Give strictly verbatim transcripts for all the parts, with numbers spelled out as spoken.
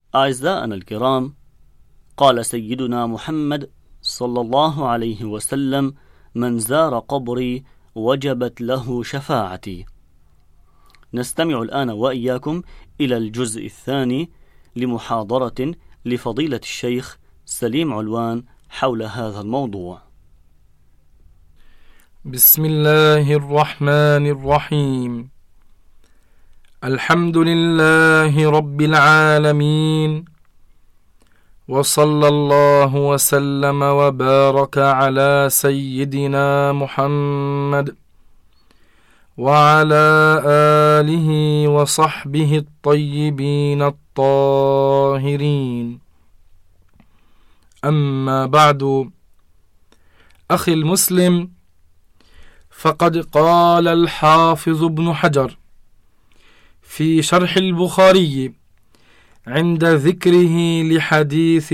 أعزائنا الكرام، قال سيدنا محمد صلى الله عليه وسلم: من زار قبري وجبت له شفاعتي. نستمع الآن وإياكم إلى الجزء الثاني لمحاضرة لفضيلة الشيخ سليم علوان حول هذا الموضوع. بسم الله الرحمن الرحيم. الحمد لله رب العالمين، وصلى الله وسلم وبارك على سيدنا محمد وعلى آله وصحبه الطيبين الطاهرين. أما بعد، أخي المسلم، فقد قال الحافظ ابن حجر في شرح البخاري عند ذكره لحديث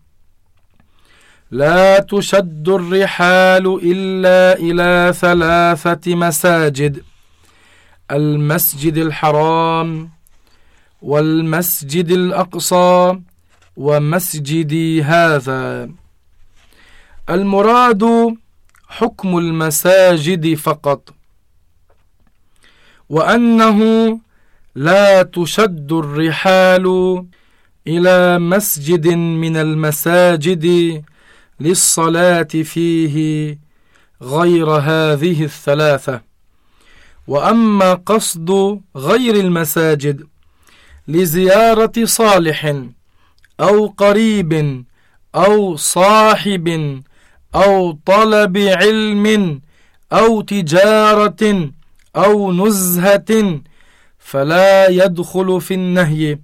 لا تشد الرحال إلا إلى ثلاثة مساجد: المسجد الحرام، والمسجد الأقصى، ومسجدي هذا. المراد حكم المساجد فقط، وأنه لا تشد الرحال إلى مسجد من المساجد للصلاة فيه غير هذه الثلاثة. وأما قصد غير المساجد لزيارة صالح أو قريب أو صاحب أو طلب علم أو تجارة أو نزهة فلا يدخل في النهي،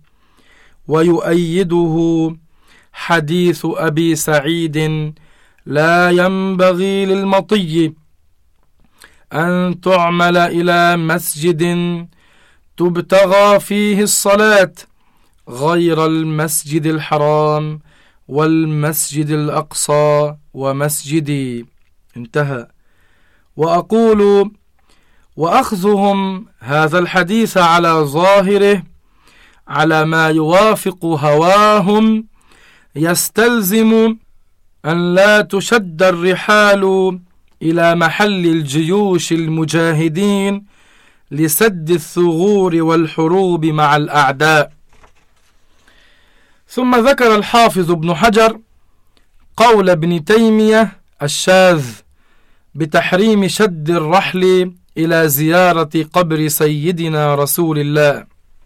ويؤيده حديث أبي سعيد: لا ينبغي للمطي أن تعمل إلى مسجد تبتغى فيه الصلاة غير المسجد الحرام والمسجد الأقصى ومسجدي. انتهى. وأقول: وأخذهم هذا الحديث على ظاهره على ما يوافق هواهم يستلزم أن لا تشد الرحال إلى محل الجيوش المجاهدين لسد الثغور والحروب مع الأعداء. ثم ذكر الحافظ ابن حجر قول ابن تيمية الشاذ بتحريم شد الرحل إلى زيارة قبر سيدنا رسول الله،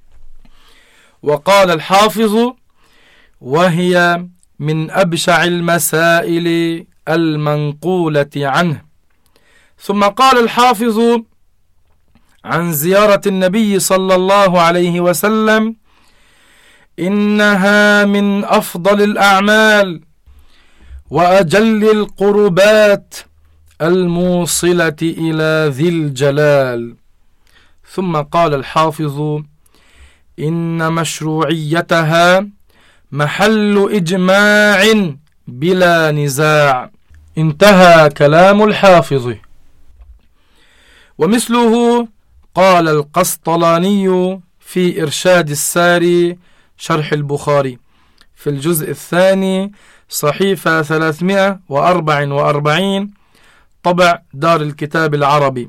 وقال الحافظ: وهي من أبشع المسائل المنقولة عنه. ثم قال الحافظ عن زيارة النبي صلى الله عليه وسلم: إنها من أفضل الأعمال وأجل القربات الموصلة إلى ذي الجلال. ثم قال الحافظ: إن مشروعيتها محل إجماع بلا نزاع. انتهى كلام الحافظ. ومثله قال القسطلاني في إرشاد الساري شرح البخاري في الجزء الثاني صحيفة ثلاثمائة وأربعة وأربعين طبع دار الكتاب العربي: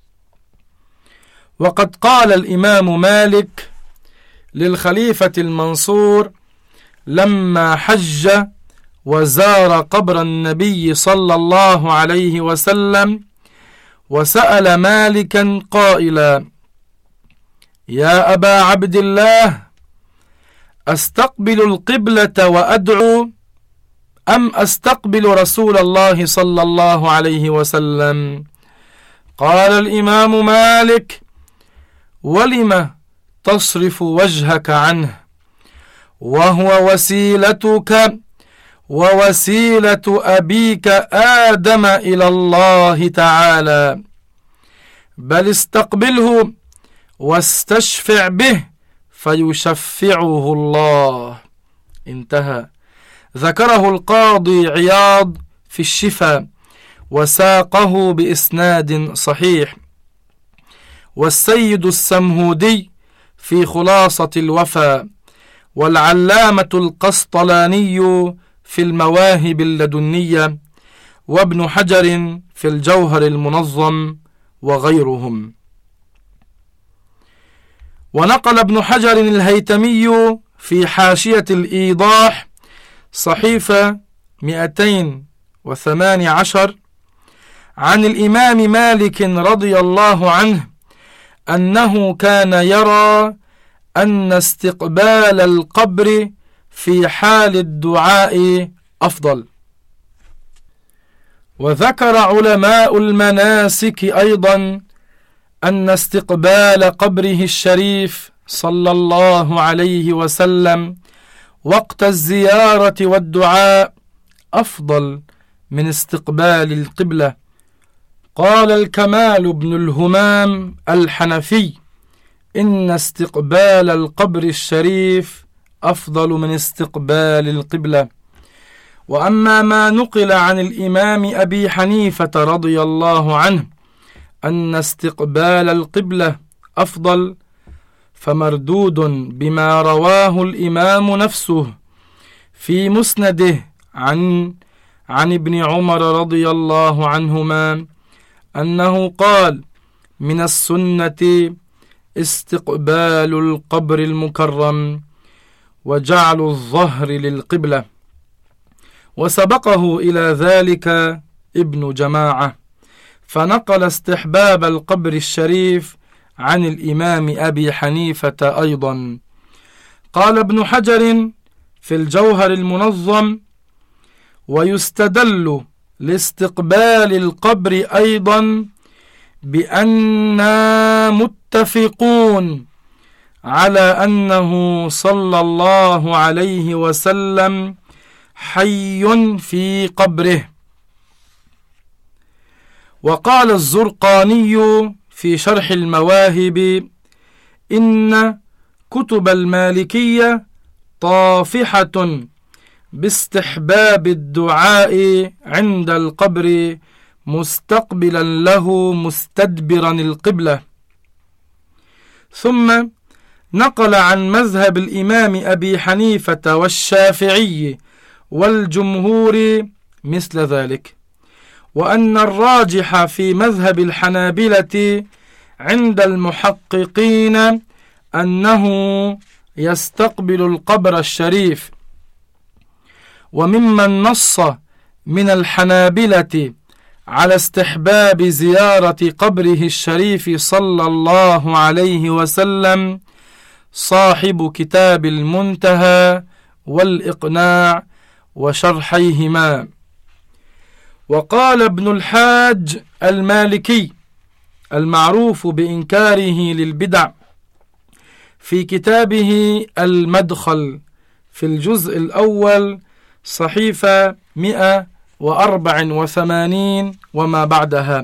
وقد قال الإمام مالك للخليفة المنصور لما حج وزار قبر النبي صلى الله عليه وسلم وسأل مالكا قائلا: يا أبا عبد الله، أستقبل القبلة وأدعو أم أستقبل رسول الله صلى الله عليه وسلم؟ قال الإمام مالك: ولم تصرف وجهك عنه، وهو وسيلتك ووسيلة أبيك آدم إلى الله تعالى، بل استقبله واستشفع به فيشفعه الله. انتهى. ذكره القاضي عياض في الشفاء وساقه بإسناد صحيح، والسيد السمهودي في خلاصة الوفا، والعلامة القسطلاني في المواهب اللدنية، وابن حجر في الجوهر المنظم، وغيرهم. ونقل ابن حجر الهيتمي في حاشية الإيضاح صحيفة مئتين وثمان عشر عن الإمام مالك رضي الله عنه أنه كان يرى أن استقبال القبر في حال الدعاء أفضل. وذكر علماء المناسك أيضا أن استقبال قبره الشريف صلى الله عليه وسلم وقت الزيارة والدعاء أفضل من استقبال القبلة. قال الكمال بن الهمام الحنفي: إن استقبال القبر الشريف أفضل من استقبال القبلة. وأما ما نقل عن الإمام أبي حنيفة رضي الله عنه أن استقبال القبلة أفضل فمردود بما رواه الإمام نفسه في مسنده عن عن ابن عمر رضي الله عنهما أنه قال: من السنة استقبال القبر المكرم وجعل الظهر للقبلة. وسبقه إلى ذلك ابن جماعة، فنقل استحباب القبر الشريف عن الإمام أبي حنيفة أيضا. قال ابن حجر في الجوهر المنظم: ويستدل لاستقبال القبر أيضا بأننا متفقون على أنه صلى الله عليه وسلم حي في قبره. وقال الزرقاني في شرح المواهب: إن كتب المالكية طافحة باستحباب الدعاء عند القبر مستقبلا له مستدبرا القبلة. ثم نقل عن مذهب الإمام أبي حنيفة والشافعي والجمهور مثل ذلك، وأن الراجح في مذهب الحنابلة عند المحققين أنه يستقبل القبر الشريف. وممن نص من الحنابلة على استحباب زيارة قبره الشريف صلى الله عليه وسلم صاحب كتاب المنتهى والإقناع وشرحيهما. وقال ابن الحاج المالكي المعروف بإنكاره للبدع في كتابه المدخل في الجزء الأول صحيفة مئة وأربع وثمانين وما بعدها: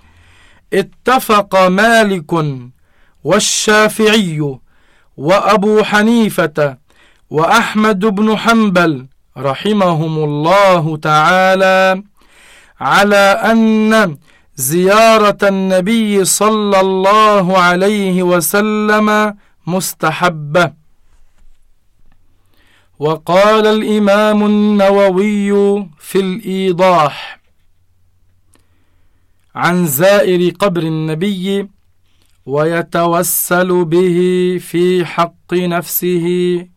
اتفق مالك والشافعي وأبو حنيفة وأحمد بن حنبل رحمهم الله تعالى على أن زيارة النبي صلى الله عليه وسلم مستحبة. وقال الإمام النووي في الإيضاح عن زائر قبر النبي: ويتوسل به في حق نفسه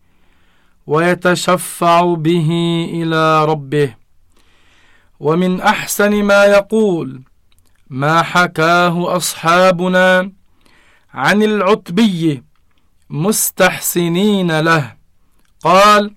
ويتشفع به إلى ربه. ومن أحسن ما يقول ما حكاه أصحابنا عن العتبي مستحسنين له، قال: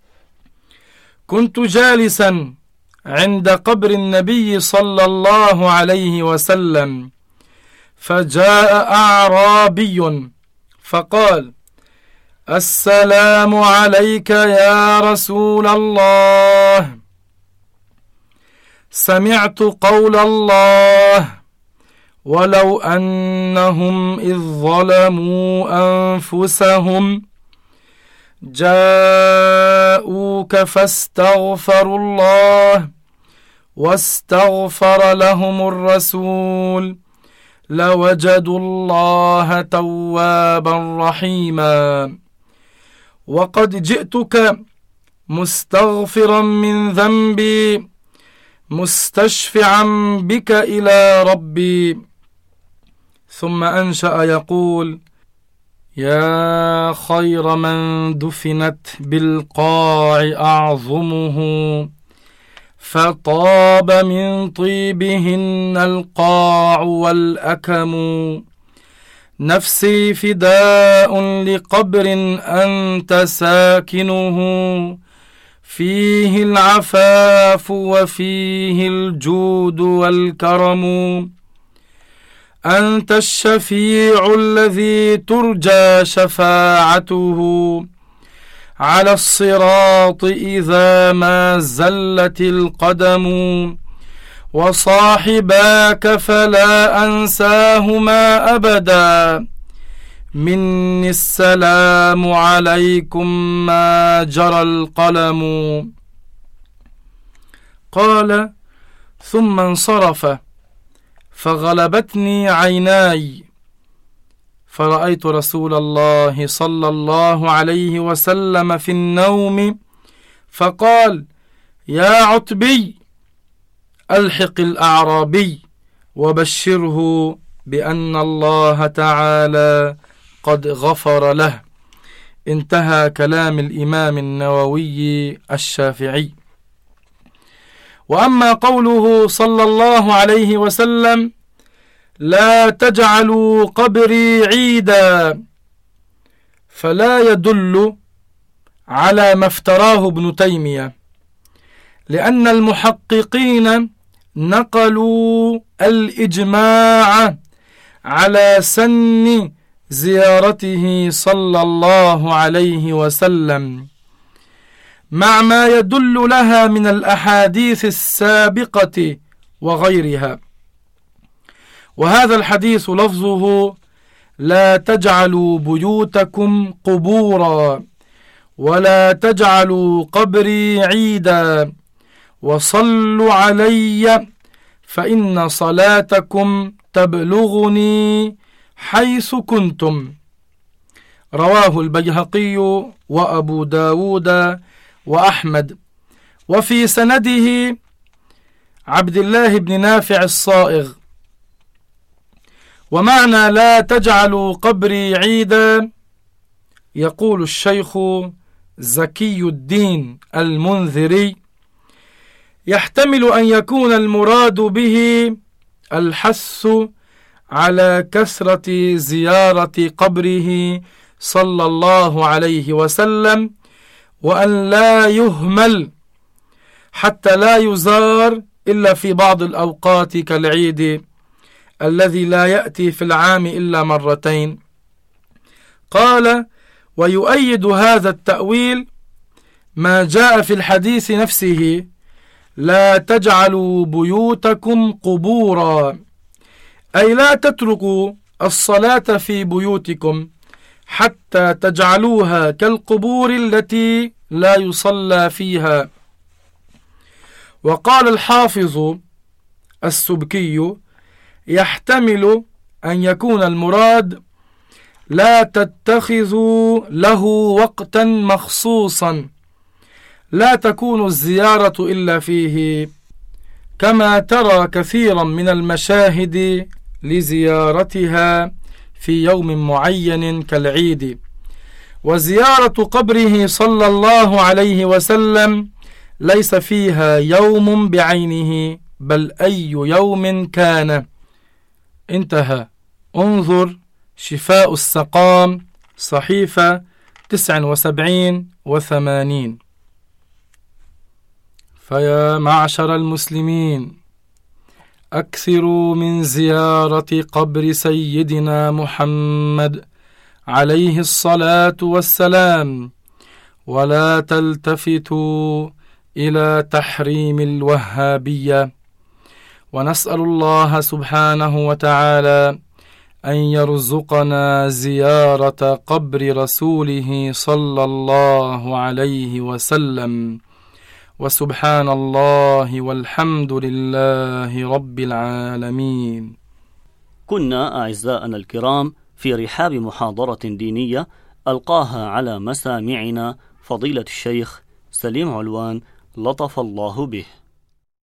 كنت جالسا عند قبر النبي صلى الله عليه وسلم، فجاء أعرابي فقال: السلام عليك يا رسول الله. سمعت قول الله: ولو أنهم إذ ظلموا أنفسهم جاءوك فاستغفروا الله واستغفر لهم الرسول لوجدوا الله توابا رحيما. وقد جئتك مستغفرا من ذنبي مستشفعا بك إلى ربي. ثم أنشأ يقول: يا خير من دفنت بالقاع أعظمه، فطاب من طيبهن القاع والأكم. نفسي فداء لقبر أنت ساكنه، فيه العفاف وفيه الجود والكرم. أنت الشفيع الذي ترجى شفاعته على الصراط إذا ما زلت القدم. وصاحباك فلا أنساهما أبدا، مني السلام عليكم ما جرى القلم. قال: ثم انصرف فغلبتني عيناي، فرأيت رسول الله صلى الله عليه وسلم في النوم، فقال: يا عتبي، ألحق الأعرابي وبشره بأن الله تعالى قد غفر له. انتهى كلام الإمام النووي الشافعي. وأما قوله صلى الله عليه وسلم: لا تجعلوا قبري عيدا، فلا يدل على ما افتراه ابن تيمية، لأن المحققين نقلوا الإجماع على سن زيارته صلى الله عليه وسلم، مع ما يدل لها من الأحاديث السابقة وغيرها. وهذا الحديث لفظه: لا تجعلوا بيوتكم قبورا، ولا تجعلوا قبري عيدا، وصلوا علي فإن صلاتكم تبلغني حيث كنتم. رواه البيهقي وأبو داود وأحمد، وفي سنده عبد الله بن نافع الصائغ. ومعنى لا تجعلوا قبري عيدا، يقول الشيخ زكي الدين المنذري: يحتمل أن يكون المراد به الحث على كثرة زيارة قبره صلى الله عليه وسلم، وأن لا يهمل حتى لا يزار إلا في بعض الأوقات كالعيد الذي لا يأتي في العام إلا مرتين. قال: ويؤيد هذا التأويل ما جاء في الحديث نفسه: لا تجعلوا بيوتكم قبورا، أي لا تتركوا الصلاة في بيوتكم حتى تجعلوها كالقبور التي لا يصلى فيها. وقال الحافظ السبكي: يحتمل أن يكون المراد لا تتخذوا له وقتا مخصوصا لا تكون الزيارة إلا فيه، كما ترى كثيرا من المشاهد لزيارتها في يوم معين كالعيد. وزيارة قبره صلى الله عليه وسلم ليس فيها يوم بعينه، بل أي يوم كان. انتهى. انظر شفاء السقام صحيفة تسعة وسبعين وثمانين. فيا معشر المسلمين، أكثروا من زيارة قبر سيدنا محمد عليه الصلاة والسلام، ولا تلتفتوا إلى تحريم الوهابية. ونسأل الله سبحانه وتعالى أن يرزقنا زيارة قبر رسوله صلى الله عليه وسلم. وسبحان الله والحمد لله رب العالمين. كنا أعزائنا الكرام في رحاب محاضرة دينية ألقاها على مسامعنا فضيلة الشيخ سليم علوان لطف الله به.